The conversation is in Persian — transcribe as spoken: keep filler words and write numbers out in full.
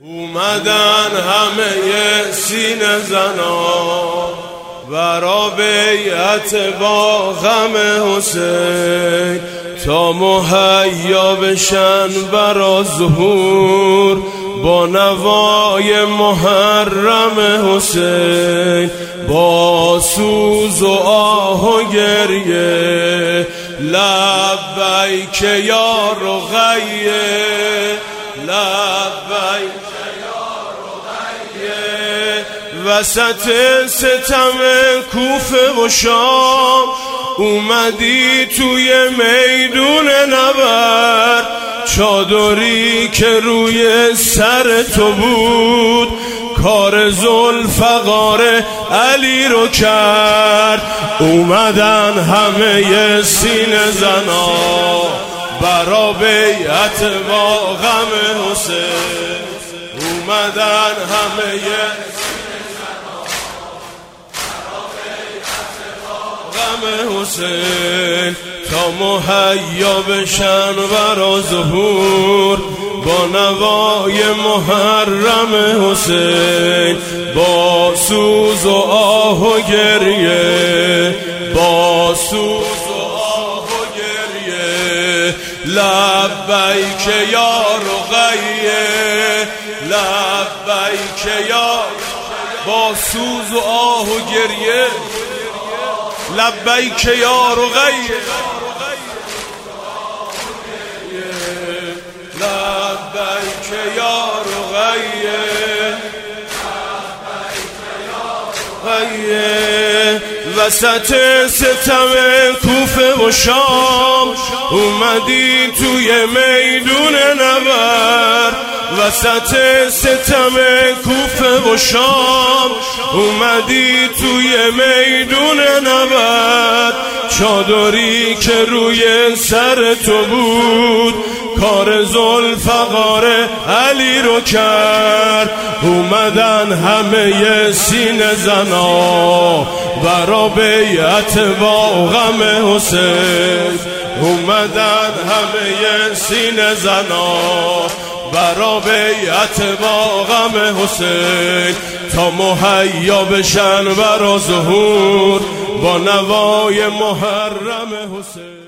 اومدن همه سینه زنا برا بیعت با غم حسین، تا مهیا بشن برا ظهور با نوای محرم حسین. با سوز و آه و گریه لبیک یا رقیه، لبیک وسط ستم کوفه و شام اومدی توی میدون نبرد. چادری که روی سر تو بود کار ذوالفقار علی رو کرد. اومدن همه سینه زنا برا بیعت با غم حسین، اومدن همه حسین، تا مهیا بشن برا ظهور با نوای محرم حسین. با سوز و آه و گریه، با سوز و آه و گریه لبیک یا رقیه، لبیک یا، با سوز و آه و گریه لبیک یا رقیه، لبیک یا رقیه، رقیه. وسط ستم کوفه و شام اومدی توی میدون نبرد. وسط ستم کوفه و شام اومدی توی میدون نبرد. چادری که روی سر تو بود کار ذوالفقار علی رو کرد. اومدن همه سینه زنا برا بیعت با غم حسین، اومدن همه سینه زنا برا بیعت با غم حسین، تا مهیا بشن برا ظهور با نوای محرم حسین.